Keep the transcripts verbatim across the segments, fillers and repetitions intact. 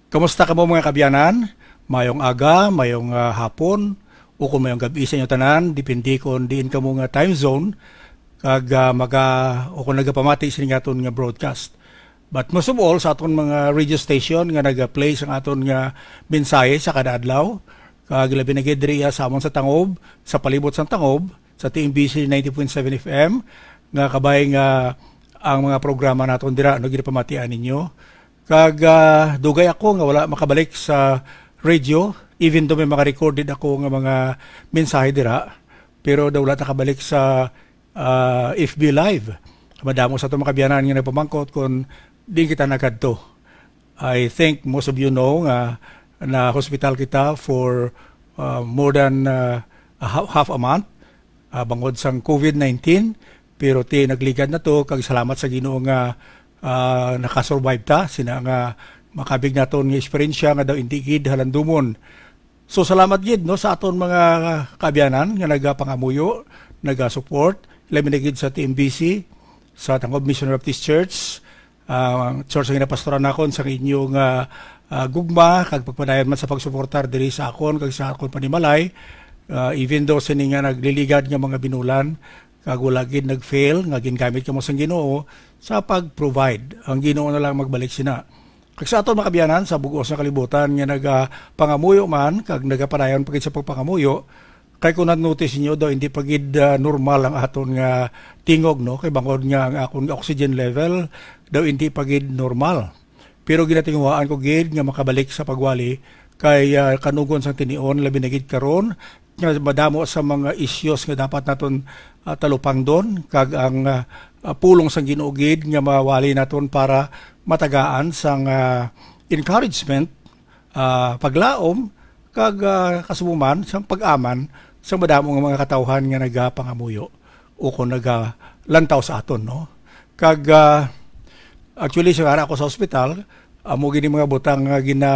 Kamusta ka mo mga kabyanan? Mayong aga, mayong uh, hapon, o kung mayong gabi sa inyo tanan, depende kung diin ka mo nga time zone, kag uh, maga, o kung nagapamati sa aton nga broadcast. But most of all, sa aton mga radio station nga nag-play sa aton nga mensahe sa kada adlaw, kag labi na gid diri sa amon sa Tangob, sa palibot sa Tangob, sa T M B C ninety point seven F M, nga kabay nga ang mga programa naton dira no ginapamatian ninyo. Kag uh, dugay ako nga wala makabalik sa radio, even though may maka-recorded ako nga mga mensahe dira, pero daw wala nakabalik sa uh, F B Live. Madamo sa itong makabyanan nga nagpamangkot kung di kita nakadto. I think most of you know nga uh, na hospital kita for uh, more than uh, a half, half a month uh, bangod sang COVID nineteen, pero ti nagligad na to kag salamat sa Ginoo nga uh, nakasurvive ta sina nga makabig naton nga eksperyensya nga daw hindi gid halandumon. So salamat gid no sa aton mga kaabyanan nga nagapangamuyo, naga-support labi na gid sa T M B C, sa Tangob Mission Baptist Church, uh, church nga napastoran nakon sa inyong uh, uh, gugma kag pagpadayon man sa pagsuportar diri sa akon kag sa akon panimalay, uh, even though sini nga nagliligad nga mga binulan kag wala gid nag-fail nga gingamit kamo sang Ginoo sa pag-provide. Ang Ginoo na lang magbalik sina. Kag sa aton mga kabyanan sa bugos nga kalibutan nga nagapangamuyo man kag nagapadayon pagid sa pagpangamuyo, kay kung na-notice niyo daw hindi pagid uh, normal ang aton nga tingog no kay bangod nga ang akon oxygen level daw hindi pagid normal. Pero ginatingwaan ko gid nga makabalik sa pagwali kay uh, kanugon sang tinion labi na gid karon nga madamo sa mga issues nga dapat naton uh, talupang don kag ang uh, uh, pulong sang Ginoo gid nga mawali naton para matagaan sang uh, encouragement, uh, paglaom kag uh, kasumuman sang pag-aman sa madamo nga mga katawhan nga nagapangamuyo o kung nagalantaw sa aton no. Kag uh, actually sa ara ako sa ospital, amo uh, gini mga butang nga uh, gina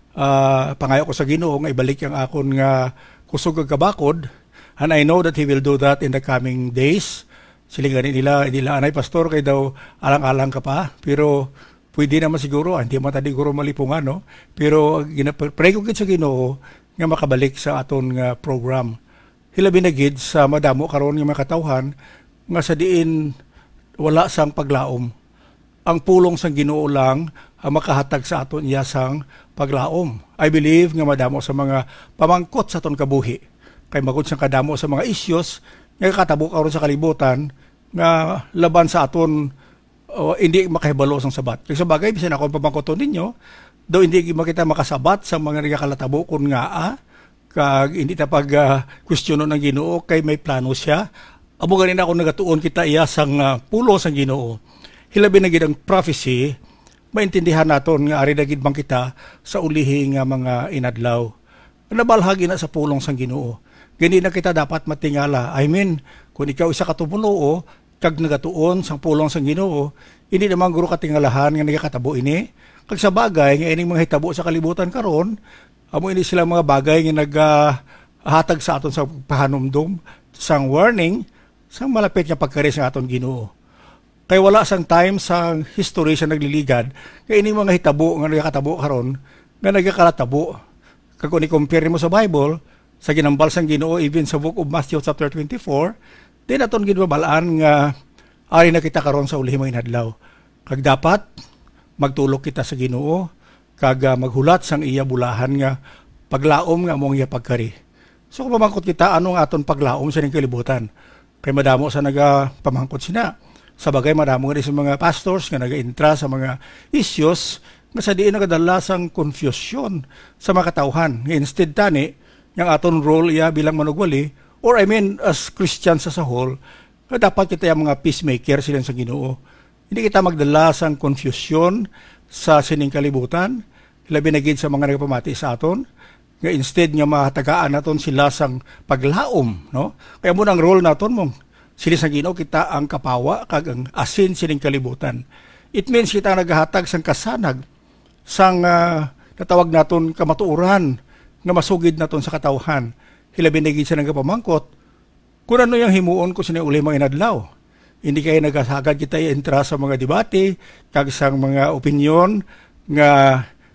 uh, pangayo ko sa Ginoo nga ibalik ang akon nga kusog kag kabakod, and I know that He will do that in the coming days. Silinganin nila, nila anay pastor kay daw alang-alang ka pa, pero pwede naman siguro, hindi man tadi siguro malipungan no. Pero pray ko gid sa Ginoo nga makabalik sa aton nga program. Hilabi na gid sa madamo karon nga mga katawhan nga sa diin wala sang paglaom. Ang pulong sang Ginoo lang ang makahatag sa aton iya sang paglaom. I believe nga madamo sa mga pamangkot sa aton kabuhi. Kay magud sang kadamo sa mga issues nga katabo karon sa kalibutan nga laban sa aton o hindi makahibalo sang sabat. Kaya sa bagay bisan ako pamangkoton ninyo, do hindi makita makasabat sa mga nagakalatabo kun nga ah, kag hindi ta pag uh, kwestiyono ng Ginoo kay may plano siya. Amo ganin ako nagatuon kita iya sang uh, pulo sang Ginoo. Hilabi na gid ang prophecy, maintindihan naton nga ari na gid bang kita sa ulihi nga mga inadlaw. Nabalhagi na sa pulong sang Ginoo. Gani na kita dapat matingala. I mean, kung ikaw isa ka tumulo kag nagatuon sang pulong sang Ginoo, hindi naman guro katingalahan nga nagakatabo ini. Kag sa bagay nga ining mga hitabo sa kalibutan karon, amo ini sila mga bagay nga nagahatag uh, sa aton sa pahanumdum, sang warning, sang malapit nga pagkari sa aton Ginoo. Kay wala sang time sang history sa nagliligad, kay ining mga hitabo nga nagakatabo karon nga nagakalatabo. Kag kung i-compare mo sa Bible, sa ginambal sang Ginoo even sa book of Matthew chapter twenty-four, di naton gid mabalaan nga ari na kita karon sa ulihi mga inadlaw. Kag dapat magtulok kita sa Ginoo kag uh, maghulat sang iya bulahan nga paglaom nga among iya pagkari. So kung pamangkot kita anong aton paglaom sa ning kalibutan, kay madamo sa naga pamangkot sina. Sa bagay madamo nga sa mga pastors nga naga-intra sa mga issues nga sa diin nagadala sang confusion sa mga katawhan. Instead tani yang aton role iya bilang manugwali, or I mean as Christians as a whole, na dapat kita yung mga peacemaker silang sa Ginoo. Hindi kita magdala sang confusion sa sining kalibutan, labi na gid sa mga nagpamati sa aton, nga instead nga mahatagaan naton sila sang paglaom, no? Kaya mo ang role naton mong sila sa Ginoo kita ang kapawa kag ang asin sining kalibutan. It means kita naghahatag sang kasanag sang uh, natawag naton kamatuoran nga masugid naton sa katawhan. Hilabi na gid sa nagapamangkot kung ano yung himuon ko sa uli mga inadlaw. Hindi kayo nagasagad kita i-entra sa mga debate, kag sang mga opinyon nga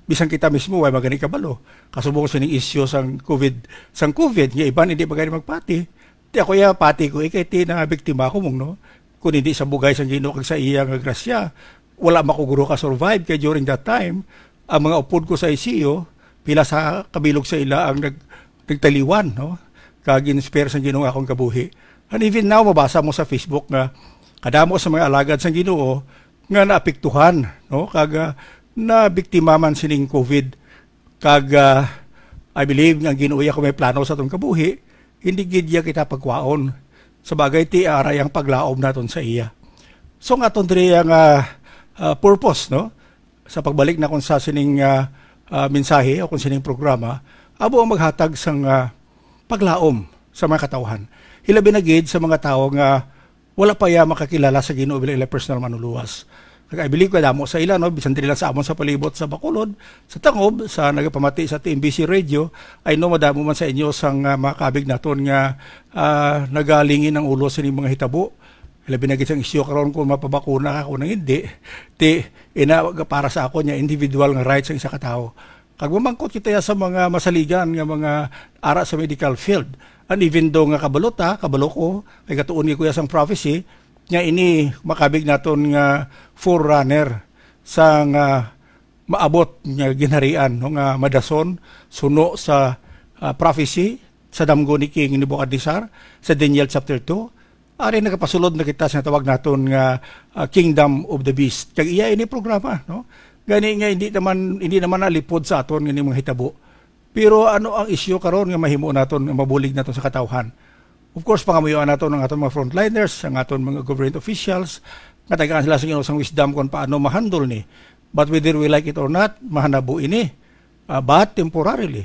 bisan kita mismo ay magani kabalo. Kasubong sa ning isyu sang COVID, sang COVID nga iban hindi pa gani magpati. Ti ako ya pati ko ikay ti na biktima ko mong no. Kung hindi sa bugay sang Ginoo kag sa iya nga grasya, wala makuguro ka survive kay during that time ang mga upod ko sa I C U pila sa kabilog sa ila ang nag nagtaliwan no. Kag inspire sang Ginoo akong kabuhi. And even now mabasa mo sa Facebook nga kadamo sa mga alagad sang Ginoo nga naapektuhan no kag uh, na biktima man sining COVID kag uh, I believe nga Ginoo ya ko may plano sa atong kabuhi hindi gid ya kita pagwaon sa bagay ti aray ang paglaom naton sa iya. So nga aton diri ang uh, uh, purpose no sa pagbalik na kon sa sining uh, uh, mensahe o kon sining programa abo ang maghatag sang uh, paglaom sa mga katawhan. Hilabi na gid sa mga tawo nga wala pa ya makakilala sa Ginoo bilang ila personal manuluwas. Kaya I believe ko damo sa ila no bisan dili lang sa amon sa palibot sa Bacolod, sa Tangob, sa nagapamati sa T M B C Radio, ay no madamo man sa inyo sang uh, makabig naton nga uh, nagalingin ang ulo sa mga hitabo. Labi na gid sang isyu karon kung mapabakuna ka kung hindi. Ti ina para sa ako nya individual nga rights sa isa ka tawo. Kag mamangkot kita sa mga masaligan nga mga ara sa medical field. And even though nga kabalot ha, kabalo ko, kay katuon ko sang prophecy, nga ini makabig naton nga forerunner sa nga maabot nga ginharian no nga madason suno sa uh, prophecy sa damgo ni King Nebuchadnezzar sa Daniel chapter two ari nagapasulod na kita sa tawag naton nga uh, Kingdom of the Beast kag iya ini programa no gani nga hindi naman hindi naman nalipod sa aton nga mga hitabo pero ano ang isyu karon nga mahimo naton nga mabulig naton sa katawhan. Of course, pangamuyoan nato ng atong mga frontliners, ang atong mga government officials, katagaan sila sa inusang wisdom kung paano mahandle ni. But whether we like it or not, mahanabo ini. Uh, but temporarily.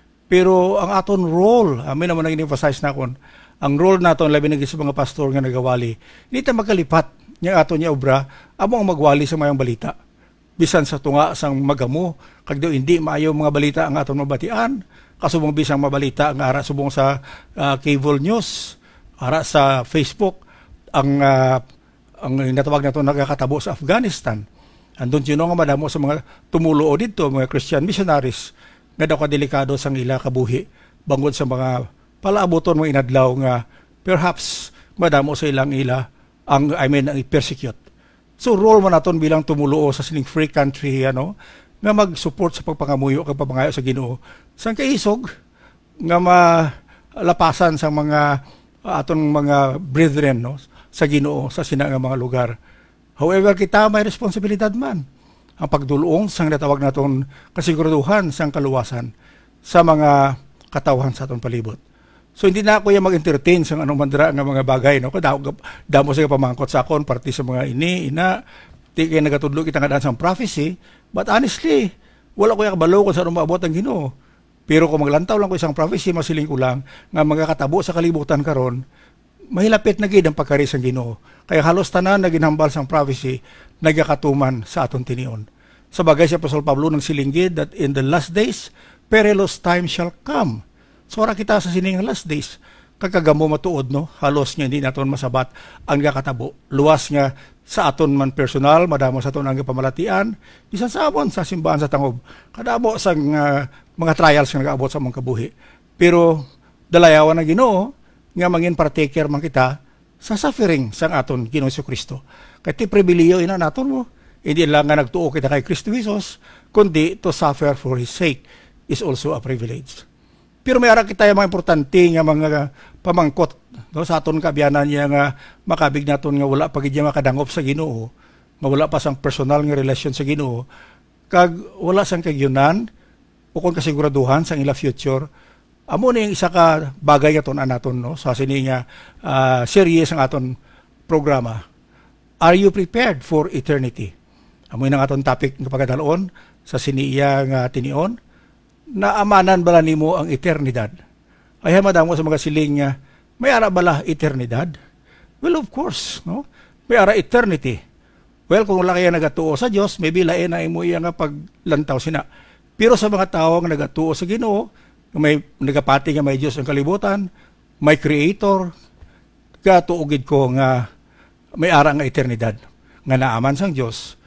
Pero ang aton role, amin naman nang in-emphasize na kon, ang role naton labi na sa mga pastor nga nagawali, hindi ta magkalipat niya aton niya obra, amo ang magwali sa mayang balita. Bisan sa tunga sang magamo, kag daw hindi maayo mga balita ang aton mabatian, kasubong bisang mabalita ang ara subong sa uh, cable news, ara sa Facebook, ang uh, ang natawag nato nagakatabo sa Afghanistan. Andun sino nga madamo sa mga tumulo dito, mga Christian missionaries, nga daw kadelikado sang ila kabuhi, bangod sa mga palaaboton mga inadlaw nga perhaps madamo sa ilang ila ang I mean ang persecute. So role man naton bilang tumulo sa sining free country ano, nga mag-support sa pagpangamuyo kag papangayo sa Ginoo sang kaisog nga malapasan sa mga uh, atong mga brethren no sa Ginoo sa sina nga mga lugar. However, kita may responsibilidad man ang pagdulong sang natawag naton kasiguraduhan sang kaluwasan sa mga katawhan sa aton palibot. So hindi na ako yung mag-entertain sa anong mandra nga mga bagay no kada damo sa pamangkot sa akon parte sa mga ini ina di kay nagatudlo kita nga daan sang prophecy. But honestly, wala ko yung kabalo kung saan maabot ang Ginoo. Pero kung maglantaw lang ko isang prophecy, masiling ko lang nga magkakatabo sa kalibutan karon, mahilapit na gid ang pagkari sang Ginoo. Kaya halos tanan na ginhambal sang prophecy, nagakatuman sa aton tinion. Sa bagay si Apostol Pablo ng silinggid that in the last days, perilous time shall come. So ora kita sa sining last days, kagagamo matuod no, halos nga hindi naton masabat ang gakatabo. Luwas nga sa aton man personal, madamo sa aton ang pamalatian, bisan sa amon sa simbahan sa Tangob. Kadamo sa uh, mga trials nga nagaabot sa mong kabuhi. Pero dalayawan ng Ginoo nga mangin partaker man kita sa suffering sang aton Ginoong Kristo. Kay ti pribiliyo ina naton mo, hindi lang nga nagtuo kita kay Kristo Jesus, kundi to suffer for His sake is also a privilege. Pero may ara kita yung mga importante nga mga pamangkot no, sa aton kaabyanan niya nga makabig naton nga wala pa gid makadangop sa Ginoo, nga wala pa sang personal nga relasyon sa Ginoo, kag wala sang kagyunan o kung kasiguraduhan sang ila future. Amo na yung isa ka bagay aton anaton no sa sini nga uh, series ang aton programa. Are you prepared for eternity? Amo nang aton topic nga pagkadalon sa siniya nga tinion. Naamanan bala nimo ang eternidad? Ay madamo sa mga siling nga may ara bala eternidad? Well, of course, no? May ara eternity. Well, kung wala kaya nagatuo sa Dios, maybe lain na imo iya nga paglantaw sina. Pero sa mga tawo nga nagatuo sa Ginoo, may nagapati nga may Dios ang kalibutan, may creator, katuugid ko nga may ara nga eternidad nga naaman sang Dios.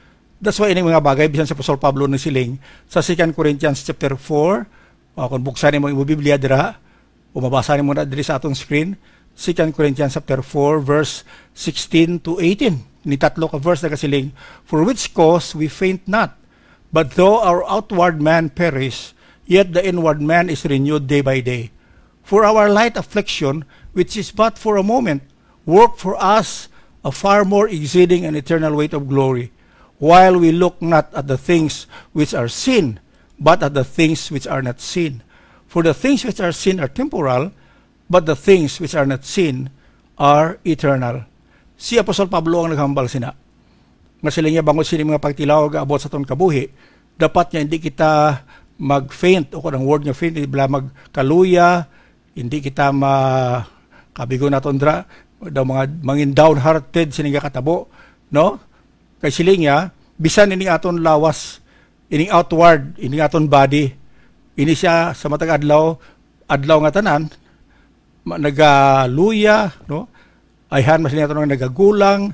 That's why ini mga bagay bisan sa Apostol Pablo ni siling sa Second Corinthians chapter four, uh, kung buksan mo yung Biblia dira, o mabasa mo na diri sa atong screen, Second Corinthians chapter four verse sixteen to eighteen. Ni tatlo ka verse na kasiling, for which cause we faint not, but though our outward man perish, yet the inward man is renewed day by day. For our light affliction, which is but for a moment, work for us a far more exceeding and eternal weight of glory, while we look not at the things which are seen, but at the things which are not seen. For the things which are seen are temporal, but the things which are not seen are eternal. Si Apostol Pablo ang naghambal sina. Nga sila niya bangon sila mga pagtilaw abot sa ton kabuhi. Dapat niya hindi kita mag-faint o kung ang word nga faint, hindi bala magkaluya, hindi kita makabigo na tondra, daw mga mangin downhearted sininga katabo, no? Kay siling niya, bisan ini aton lawas, ini outward, ini aton body, ini siya sa matag adlaw, adlaw nga tanan, nagaluya, no? Ayhan mas niya aton nagagulang,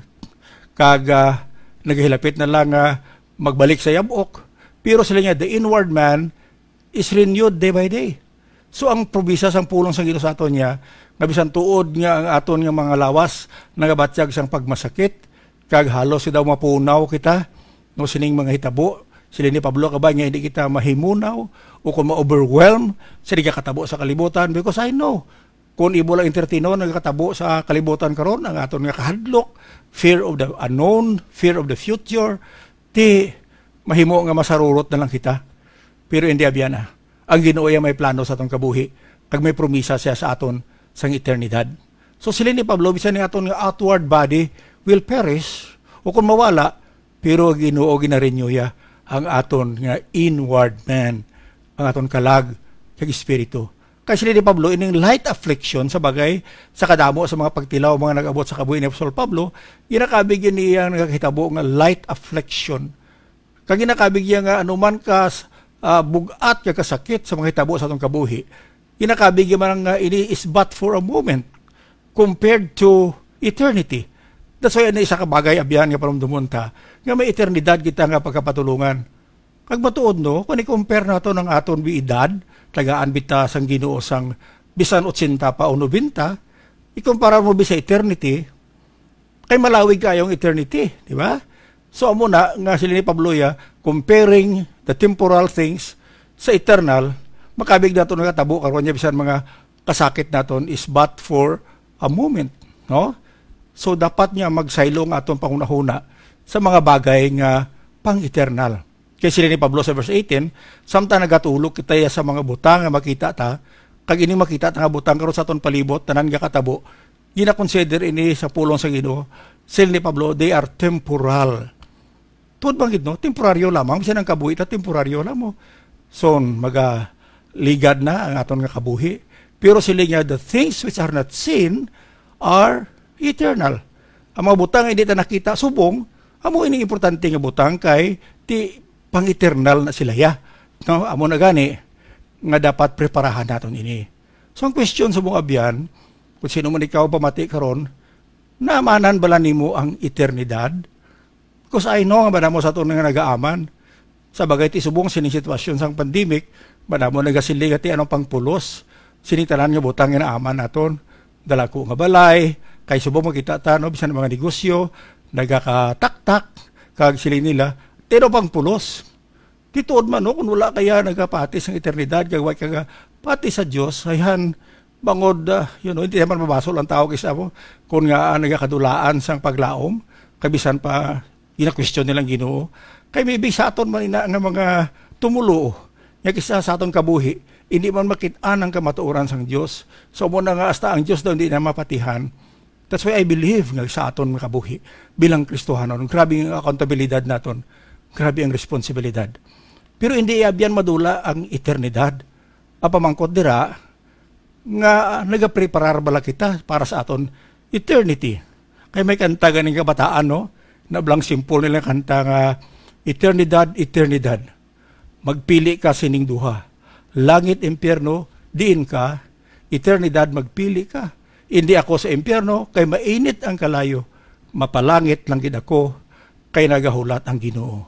kag uh, nagahilapit na lang uh, magbalik sa yabok. Pero sila niya, the inward man is renewed day by day. So ang probisa sang pulong sang Ginoo sa aton niya, nga bisan tuod nga ang aton nga mga lawas nagabatyag sang pagmasakit, kag halos daw mapunaw kita no sining mga hitabo. Sila ni Pablo kabay nga hindi kita mahimunaw o kung ma-overwhelm sila katabo sa kalibutan, because I know kung ibo lang entertaino nagkatabo sa kalibutan karon ang aton nga kahadlok, fear of the unknown, fear of the future, ti mahimo nga masarurot na lang kita. Pero hindi abyan na. Ang Ginoo ay may plano sa atong kabuhi, kag may promisa siya sa aton sang eternidad. So sila ni Pablo bisan ni aton nga outward body will perish o kung mawala, pero Ginoo ginarenew ya ang aton nga inward man, ang aton kalag kag espiritu. Kasi sila ni Pablo ining light affliction sa bagay sa kadamo sa mga pagtilaw mga nag-abot sa kabuhi ni Apostol Pablo, ginakabigyan niya nga nagkahitabo nga light affliction. Kag ginakabigyan nga anuman ka uh, bugat ka kasakit sa mga hitabo sa atong kabuhi, ginakabigyan man nga ini is but for a moment compared to eternity. That's why na isa ka bagay abyan nga paramdumon ta nga may eternidad kita nga pagkapatulungan. Kag matuod no, kung i-compare nato ng aton bi edad, tagaan bita sang Ginoo sang bisan eighty pa o ninety, ikumpara mo bisa eternity, kay malawig kayong eternity, di ba? So amo na nga sila ni Pablo ya, comparing the temporal things sa eternal, makabig nato nga tabo karon niya bisan mga kasakit naton is but for a moment, no? So dapat niya magsaylong aton pangunahuna sa mga bagay nga pang-eternal. Kaya sila ni Pablo sa verse eighteen, samtang nagatulog kita sa mga butang nga makita ta, kag ini makita ta nga butang karon sa aton palibot tanan nga katabo, gina-consider ini sa pulong sa Ginoo. Sila ni Pablo, they are temporal. Tuod bang gid no? Temporaryo lamang, bisan ang kabuhi ta temporaryo lamang. So maga ligad na ang aton nga kabuhi. Pero sila nga, the things which are not seen are eternal. Ang mga butang hindi ta nakita subong, amo ini importante nga butang kay ti pang-eternal na sila ya. No, amo na gani nga dapat preparahan naton ini. So ang question sa mga abyan, kung sino man ikaw pamati karon, naamanan bala nimo ang eternidad? Because I know nga ba mo sa aton nga nagaaman, sa bagay ti subong sining sitwasyon sang pandemic, ba mo nagasilig ati anong pangpulos, sining tanan nga butang nga naaman naton, dalako nga balay, kay subong makita ta no bisan mga negosyo, nagakataktak kag sila nila, tino pang pulos. Tituod man no, kung wala kaya nagapati sa eternidad, gagaway kaga pati sa Dios, ayhan bangod, uh, you know, hindi naman mabasol ang tao kaysa mo, kung nga uh, nagakadulaan sang paglaom, kabisan pa, ina-question nilang Ginoo. Kay maybe sa aton man ina nga mga tumulo, nga kisa sa aton kabuhi, hindi man makit-an ang kamatuoran sang Dios. So mo na nga hasta ang Dios daw hindi na mapatihan. That's why I believe nga sa aton mga kabuhi bilang Kristohanon. Grabe ang accountabilidad naton. Grabe ang responsibilidad. Pero hindi abyan madula ang eternidad. Apamangkot dira nga nagapreparar bala kita para sa aton eternity. Kay may kanta ganing kabataan no, na blang simple nila kanta nga eternidad, eternidad. Magpili ka sining duha. Langit, impyerno, diin ka. Eternidad, magpili ka. Hindi ako sa impyerno, kay mainit ang kalayo. Mapalangit lang gid ako, kay nagahulat ang Ginoo.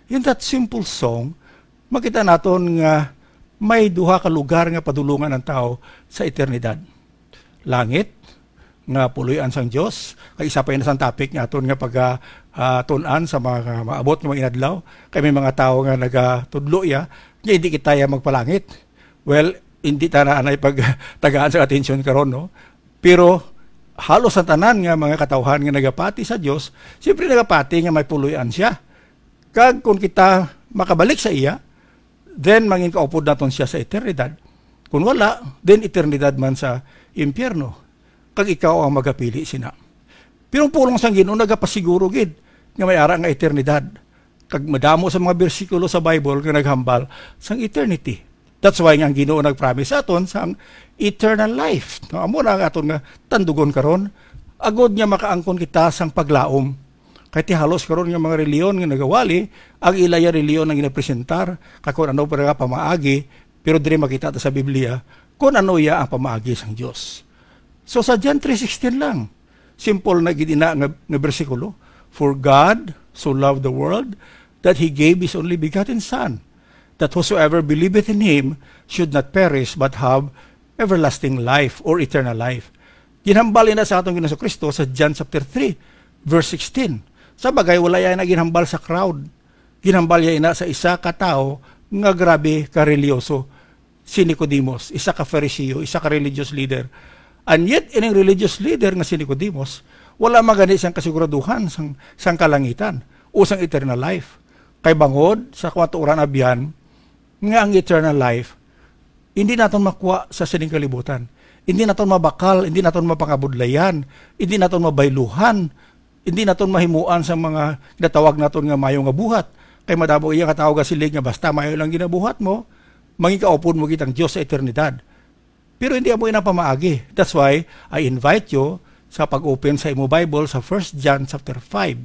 In that simple song, makita naton nga may duha ka lugar nga padulungan ng tao sa eternidad. Langit, nga puloy-an sang Dios, kay isa pa yun sang topic nga aton nga pag uh, tunan sa mga maabot nga mga inadlaw, kay may mga tao nga nagatudlo ya, nga hindi kita ya magpalangit. Well, hindi ta na anay pag tagaan sa atensyon karon, no? Pero halos ang tanan nga mga katawhan nga nagapati sa Dios, siyempre nagapati nga may puloy-an siya. Kag kung kita makabalik sa iya, then mangin kaupod naton siya sa eternidad. Kung wala, then eternidad man sa impyerno. Kag ikaw ang magapili sina. Pero pulong sang Ginoo nagapasiguro gid nga may ara nga eternidad. Kag madamo sa mga bersikulo sa Bible nga naghambal sang eternity. That's why nga ang Ginoo nagpromise aton sang eternal life. No, amo na aton nga tandugon karon, agod nga makaangkon kita sang paglaom. Kay ti halos karon nga mga reliyon nga nagawali, ang ilaya reliyon nga ginapresentar, kakon ano para nga pamaagi, pero diri makita ta sa Biblia kung ano ya ang pamaagi sang Dios. So sa John three sixteen lang, simple na gidina nga, nga bersikulo, for God so loved the world that He gave His only begotten Son, that whosoever believeth in Him should not perish but have everlasting life or eternal life. Ginhambal na sa atong Ginoong Kristo sa John chapter three, verse sixteen. Sa bagay, wala yan na ginhambal sa crowd. Ginhambal yan na sa isa ka tao nga grabe ka-religyoso. Si Nicodemus, isa ka Pharisee, isa ka religious leader. And yet, ining religious leader nga si Nicodemus, wala magani siyang kasiguraduhan sang, sang kalangitan o sang eternal life. Kay bangod, sa kwaturan abyan, nga ang eternal life, hindi naton makuha sa sining kalibutan. Hindi naton mabakal, hindi naton mapangabudlayan, hindi naton mabayluhan, hindi naton mahimuan sa mga natawag naton nga mayo nga buhat. Kay madamo iya katawag silig nga basta mayo lang ginabuhat mo, mangikaupon mo kitang Dios sa eternidad. Pero hindi amo ina pamaagi. That's why I invite you sa pag-open sa imo Bible sa First John chapter five.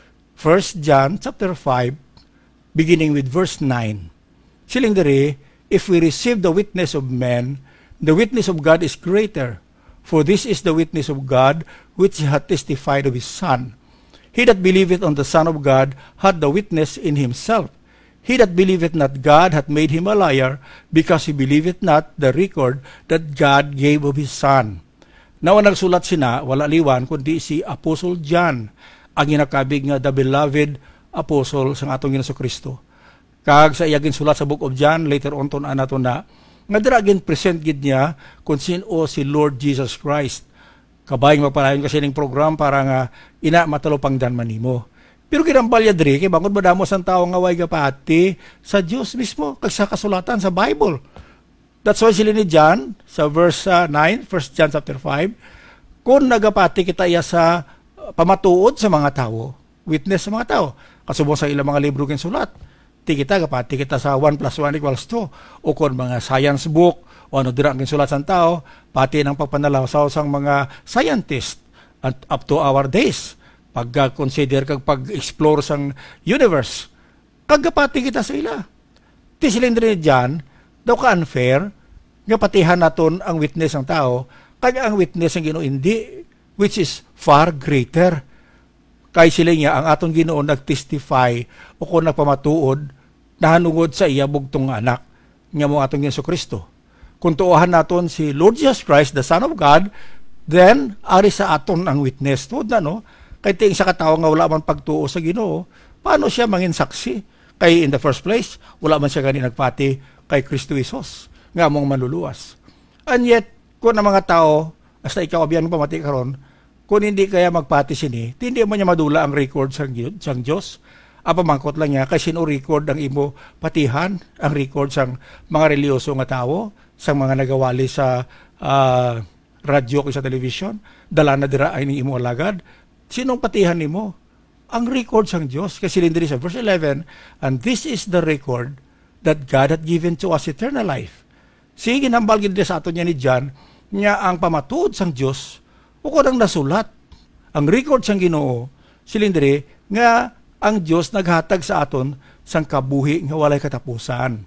First John chapter five beginning with verse nine. Siling diri, if we receive the witness of men, the witness of God is greater. For this is the witness of God, which He hath testified of His Son. He that believeth on the Son of God hath the witness in himself. He that believeth not God hath made him a liar, because he believeth not the record that God gave of His Son. Now, nagsulat sina, wala liwan, kundi si Apostle John, ang ginakabig nga the beloved apostle sa atong Ginoong Kristo. Kag sa iyagin sulat sa Book of John, later on to na nato na, nga diragin present gid niya kung sino si Lord Jesus Christ. Kabayang magpalayon kasi ning program para nga ina matalupang dan manimo. Pero kinambalya diri kay bangod madamo sang tawo nga way gapati sa Dios mismo kag sa kasulatan sa Bible. That's why sila ni John sa verse uh, nine, First John chapter five, kung nagapati kita iya sa uh, pamatuod sa mga tawo, witness sa mga tawo, kasubong sa ilang mga libro ken sulat. Ti kita kapati kita sa one plus one equals two o kon mga science book o ano dira ang sulat sang tao pati ng pagpanalawsaw sang mga scientist at up to our days pag-consider kag pag-explore sang universe kagapati kita sa ila. Ti silindri diyan daw ka unfair nga patihan naton ang witness ng tao kag ang witness ng Ginoo hindi, which is far greater. Kay sila niya, ang aton Ginoo nag-testify o kung nagpamatuod, nahanungod sa iya bugtong anak, nga mo atong Yesu Kristo. Kung tuuhan naton si Lord Jesus Christ, the Son of God, then, ari sa aton ang witness. Tuod na, no? Kay ting sa katao nga wala man pagtuo sa Ginoo, paano siya mangin saksi? Kay in the first place, wala man siya gani nagpati kay Kristo Jesus, nga mong manluluwas. And yet, kung ang mga tao, hasta ikaw abyan pamati karon, kung hindi kaya magpati sini, hindi mo niya madula ang record sang, sang Diyos. Apa mangkot lang niya, kasi sino record ang imo patihan, ang record sang mga reliyoso nga tao, sang mga nagawali sa uh, radyo o sa television, dala na dira ay ning imo alagad. Sinong patihan nimo? Ang record sang Diyos. Kasi lindiri sa verse eleven, and this is the record that God had given to us eternal life. Sige, ginambal gid sa ato niya ni John, niya ang pamatuod sang Diyos, o kung nasulat, ang record sang Ginoo, silindri, nga ang Diyos naghatag sa aton sang kabuhi nga walay katapusan.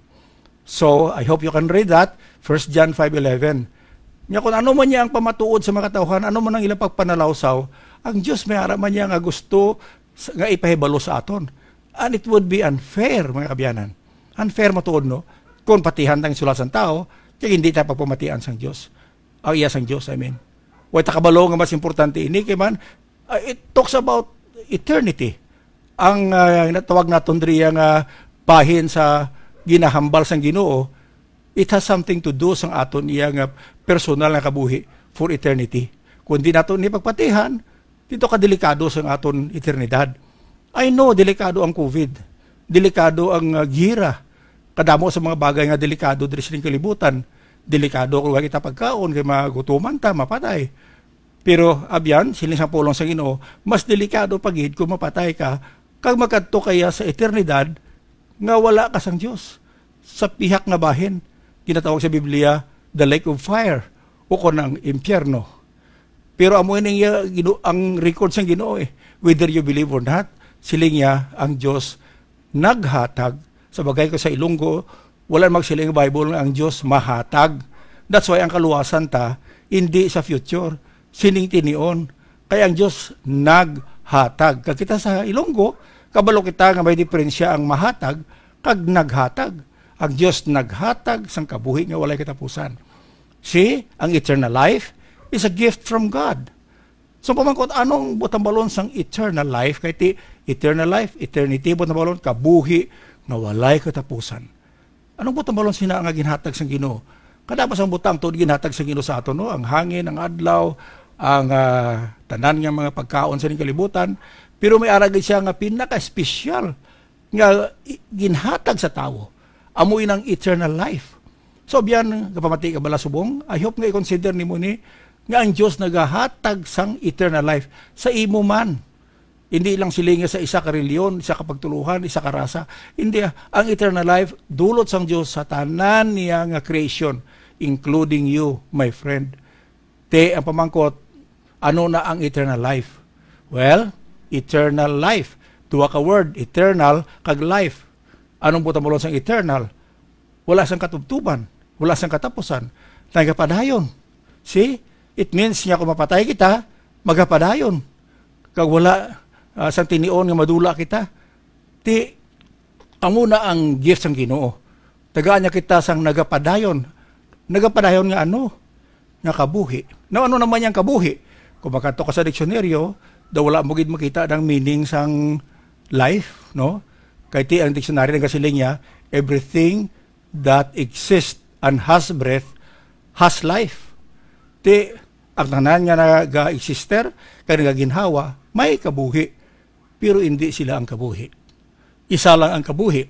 So, I hope you can read that, First John five eleven. Nga kung ano man niya ang pamatuod sa mga katawhan, ano man ang ilang pagpanalawsaw, ang Diyos may ara man niya nga gusto nga ipahibalo sa aton. And it would be unfair, mga kabyanan. Unfair mo tuod, no? Kung patihan tang sulat sang tao, kaya hindi tayo pagpamatian sang Diyos. O iya sang Diyos, I mean. Huwag takabalo nga mas importante ini, kaya man, uh, it talks about eternity. Ang uh, natawag natin riya nga bahin sa ginahambal sang Ginoo, it has something to do sang aton iya nga personal na kabuhi for eternity. Kung di natin ni pagpatihan, dito ka delikado sang aton eternidad. I know, delikado ang COVID. Delikado ang uh, gira. Kadamo sa mga bagay nga delikado diri sa kalibutan. Delikado kung kita pagkaon, kay magutuman ta, mapatay. Pero, abyan, siling sa pulong sa Ginoo, mas delikado pagid kung mapatay ka, kag makadto kaya sa eternidad, nga wala ka sang Diyos. Sa pihak nga bahin, ginatawag sa Biblia, the lake of fire, o kon ang impyerno. Pero amoy ning ang record sang Ginoo eh, whether you believe or not, siling niya ang Diyos naghatag. Sa bagay ko sa Ilonggo, wala magsiling Bible nga ang Diyos mahatag. That's why ang kaluwasan ta, hindi sa future, sining tinion. Kaya ang Diyos naghatag. Kag kita sa Ilonggo, kabalo kita nga may diferensya ang mahatag, kag naghatag. Ang Diyos naghatag sang kabuhi nga walay katapusan. See, ang eternal life is a gift from God. So pamangkot, anong butambalon sang eternal life? Kaya ti, eternal life, eternity, butambalon, kabuhi, na walay katapusan. Anong butambalon sina nga ginhatag sang Ginoo? Kada pa sang butang to ginhatag sang Ginoo sa aton, no? Ang hangin, ang adlaw, ang uh, tanan nga mga pagkaon sa ning kalibutan, pero may aragid siya nga pinaka-espesyal nga ginhatag sa tawo. Amoy ng eternal life. So biyan kapamati ka bala subong, I hope nga i-consider nimo ni nga ang Dios nagahatag sang eternal life sa imo man. Hindi lang silinga sa isa ka reliyon, isa ka pagtuluhan, isa ka rasa. Hindi, ang eternal life dulot sang Dios sa tanan niya nga creation, including you, my friend. Te ang pamangkot, ano na ang eternal life? Well, eternal life. Duwa ka word, eternal kag life. Anong butang bulon sang eternal? Wala sang katubtuban, wala sang katapusan. Nagapadayon. See? It means niya kung mapatay kita, magapadayon. Kag wala uh, sang tinion nga madula kita. Ti, amo na ang gift sang Ginoo. Tagaan niya kita sang nagapadayon. Nagapadayon nga ano? Nga kabuhi. Na ano naman yung kabuhi? Kung makato ka sa diksyonaryo, daw wala mo gid makita ng meaning sang life, no? Kaya ti ang dictionary ng kasiling niya, everything that exists and has breath has life. Ti, ang tanan nga nag-exister, kaya nagaginhawa, may kabuhi. Pero hindi sila ang kabuhi. Isa lang ang kabuhi.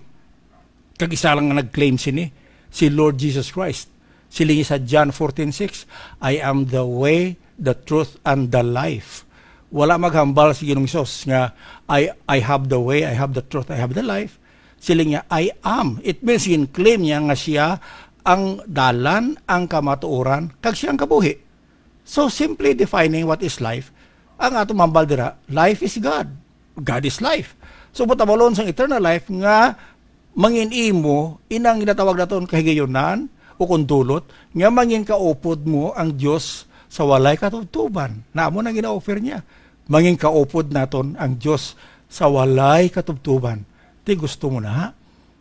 Kag isa lang ang nag-claim sini, si Lord Jesus Christ. Silingi sa John fourteen six, I am the way, the truth, and the life. Wala maghambal si Ginoong Hesus nga I I have the way, I have the truth, I have the life. Siling niya I am. It means in claim niya nga siya ang dalan, ang kamatuoran, kag siya ang kabuhi. So simply defining what is life, ang ato mambal dira, life is God. God is life. So butabalon sang eternal life nga mangin-imo inang ginatawag naton kahigayonan o kundulot nga mangin kaupod mo ang Dios sa walay katubtuban. Naamo nang gina-offer niya. Mangin kaupod naton ang Dios sa walay katubtuban. Ti gusto mo na ha?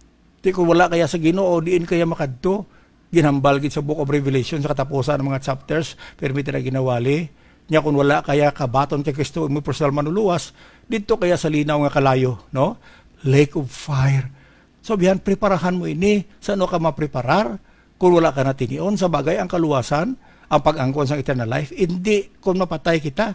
Ti kung wala kaya sa Ginoo, diin kaya makadto, ginambal gid sa Book of Revelation sa katapusan ng mga chapters, permite na ginawali. Nya kung wala kaya kabaton kay Kristo mo personal manuluwas, dito kaya sa linaw nga kalayo, no? Lake of fire. So biyan preparahan mo ini, sa ano ka mapreparar? Kung wala ka na tinion sa bagay ang kaluwasan, ang pag-angkon sa eternal life, hindi kung mapatay kita,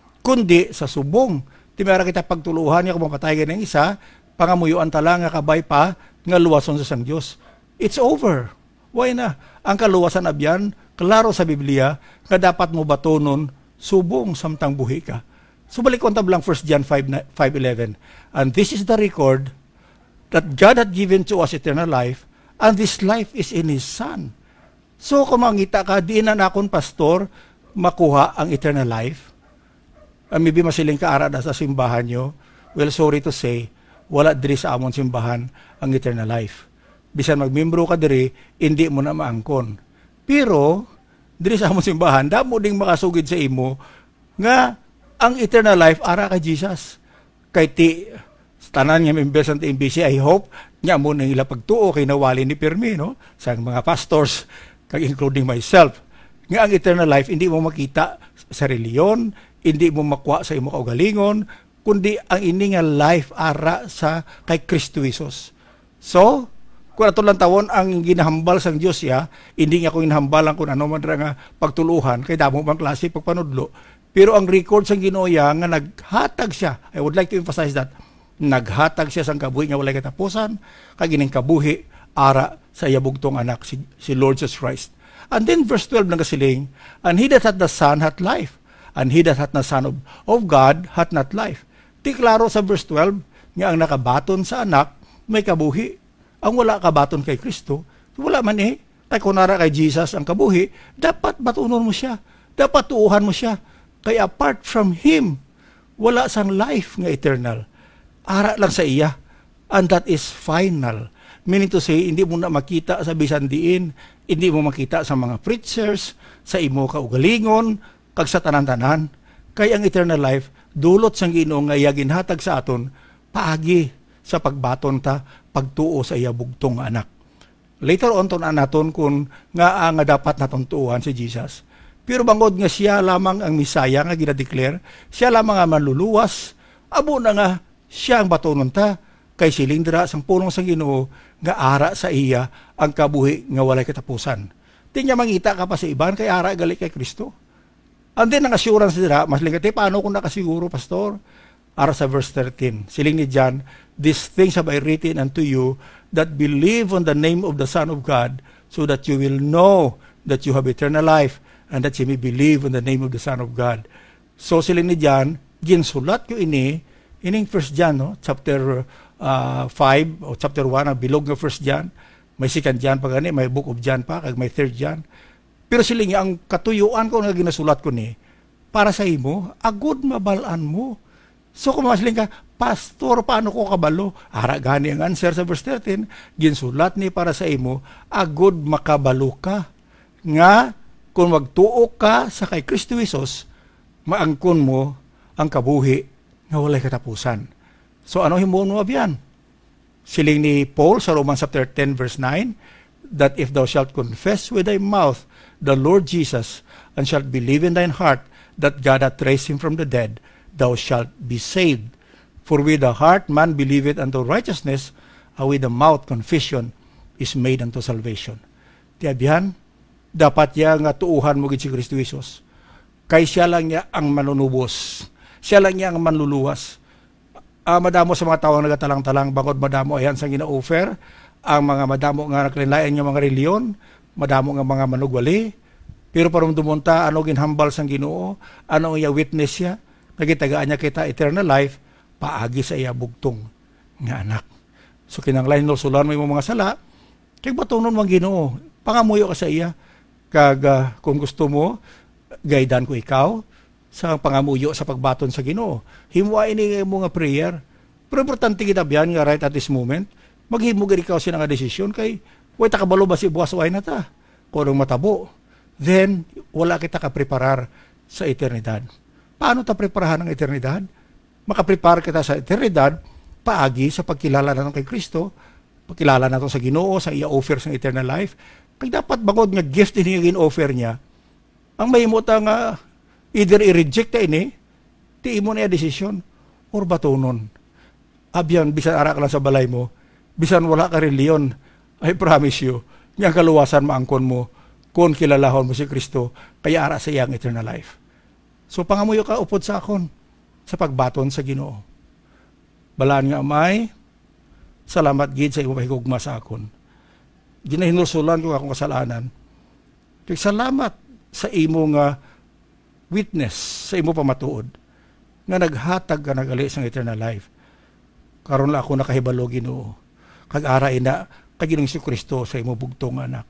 kundi sa subong. Timara kita pagtuluhan niya kung mapatay ka ng isa, pangamuyuan tala nga kabay pa, nga luwason sa sang Diyos. It's over. Why na? Ang kaluwasan abyan, klaro sa Biblia, nga dapat mo batonon, subong samtang buhi ka. So balik ko tablang First John five eleven. And this is the record that God had given to us eternal life, and this life is in His Son. So kung mangita ka, di na nakon pastor, makuha ang eternal life. Uh, maybe masiling ka arada sa simbahan nyo. Well, sorry to say, wala diri sa amon simbahan ang eternal life. Bisan magmembro ka diri, hindi mo na maangkon. Pero, diri sa amon simbahan, damo ding makasugid sa imo nga ang eternal life ara kay Jesus. Kay ti tanan nga members ng M B C, I hope nya mo nang ila pagtuo kay nawali ni Pirmi, no? Sa mga pastors, kag including myself, nga ang eternal life hindi mo makita sa reliyon, hindi mo makuha sa imo kaugalingon, kundi ang ini nga life ara sa kay Kristo Jesus. So, kung ato lang tawon ang ginahambal sang Dios ya, hindi nga ko ginahambalan kung ano man nga pagtuluhan kay damo bang klase pagpanudlo. Pero ang record sang Ginoo ya nga naghatag siya. I would like to emphasize that. Naghatag siya sang kabuhi nga walay katapusan, kag ining kabuhi ara sa iya bugtong anak si, si Lord Jesus Christ. And then verse twelve ng kasiling, and he that hath the Son hath life, and he that hath the Son of, of God hath not life. Di klaro sa verse twelve nga ang nakabaton sa anak may kabuhi. Ang wala kabaton kay Kristo, wala man eh. Tay kunara kay Jesus ang kabuhi, dapat batunon mo siya. Dapat tuuhan mo siya. Kay apart from Him, wala sang life nga eternal. Ara lang sa iya. And that is final. Meaning to say, hindi mo na makita sa bisan diin, hindi mo makita sa mga preachers, sa imo kaugalingon, kag sa tanan-tanan. Kay ang eternal life, dulot sang Ginoo nga iya ginhatag sa aton, paagi sa pagbaton ta, pagtuo sa iya bugtong anak. Later on, tunan naton kung nga nga dapat naton tuuhan si Jesus. Pero bangod nga siya lamang ang Misaya nga ginadeclare, siya lamang ang manluluwas, abo na nga siya ang batonon ta, kay silindra sang pulong sang Ginoo nga ara sa iya ang kabuhi nga walay katapusan. Di niya mangita ka pa sa iban kay ara gali kay Kristo. And then ang assurance nila, mas lingati, paano kung nakasiguro, Pastor? Ara sa verse thirteen, siling ni John, these things have I written unto you that believe on the name of the Son of God, so that you will know that you have eternal life, and that you may believe on the name of the Son of God. So siling ni John, ginsulat ko ini, ining First John, no? chapter uh, five, o chapter one, ang bilog ng First John, may Second John pa gani, may Book of John pa, kag may Third John. Pero siling ang katuyuan ko nga ginasulat ko ni, para sa imo, agud mabalaan mo. So kung masiling ka, Pastor, paano ko kabalo? Ara gani ang answer sa verse thirteen, ginsulat ni para sa imo, agud makabalo ka. Nga, kung magtuo ka sa kay Kristo Jesus, maangkon mo ang kabuhi nga walay katapusan. So ano himuon mo abyan? Siling ni Paul sa Romans chapter ten verse nine, that if thou shalt confess with thy mouth the Lord Jesus, and shalt believe in thine heart that God hath raised him from the dead, thou shalt be saved. For with the heart man believeth unto righteousness, and with the mouth confession is made unto salvation. Tiyabihan, dapat ya nga tuuhan mo gid si Kristo Jesus. Kay siya lang niya ang manunubos. Siya lang niya ang manluluwas. Uh, madamo sa mga tao ang nagatalang-talang, bangod madamo ayan sa gina-offer, ang mga madamo nga nakalilayan nga mga reliyon, madamo nga mga manugwali, pero parang dumunta, ano ginhambal sang Ginoo, ano iya witness siya, nagitagaan niya kita eternal life, paagi sa iya bugtong nga anak. So kinanglain no sulan mo yung mga sala, kay batunon mo ang Ginoo, pangamuyo ka sa iya, kag uh, kung gusto mo, gaydan ko ikaw, sa pangamuyo sa pagbaton sa Ginoo. Himuain ni mo nga prayer, pero importante kita biyan nga right at this moment, maghimog ikaw siya nga desisyon, kay way takabalo ba si buwas way na ta, kung matabo, then wala kita kapreparar sa eternidad. Paano ta preparahan ang eternidad? Makaprepare kita sa eternidad, paagi sa pagkilala natin kay Kristo, pagkilala natin sa Ginoo, sa iya offer sa eternal life, kay dapat bangod nga gift ini yung offer niya, ang mahimota nga, either i-reject ta ini, ti imo na desisyon, or batunon. Abyan, bisan ara ka lang sa balay mo, bisan wala ka reliyon, I promise you, niyang kaluwasan maangkon mo, kung kilalahon mo si Kristo, kaya ara sa iyang eternal life. So pangamuyo ka upod sa akon, sa pagbaton sa Ginoo. Balaan nga amay, salamat gid sa imo pahigugma sa akon. Ginahinulsulan ko akong kasalanan. Kaya salamat sa imo nga witness, sa imo pamatuod, nga naghatag ka nagali sa eternal life. Karon la ako nakahibalo Ginoo. Kag ara ina kag Ginoong Kristo sa imo bugtong anak.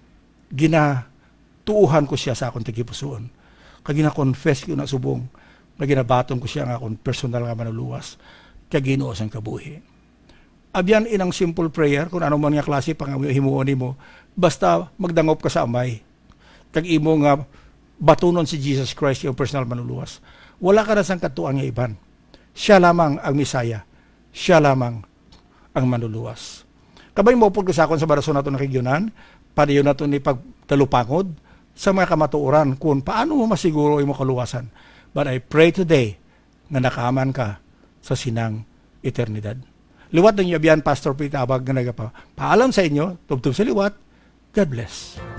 Ginatuuhan ko siya sa akong tigipusoon. Kag gina-confess ko na subong, na ginabaton ko siya nga akong personal nga manuluwas, kag Ginoo sang kabuhi. Abyan inang simple prayer, kung ano man nga klase pangamuyo himuon nimo, basta magdangop ka sa amay. Kag imo nga batunon si Jesus Christ yung personal manuluwas. Wala ka na sang katuan nga iban. Siya lamang ang Misaya. siya lamang ang manluluwas. Kabay mo po ko sa akon sa barason nato nakigyonan, para yun nato ni pagtalupangod sa mga kamatuoran kung paano mo masiguro imo kaluwasan. But I pray today na nakaaman ka sa sinang eternidad. Liwat ng yabiyan, Pastor Pete Abag, na nagapa. Paalam sa inyo, tubtub sa liwat. God bless.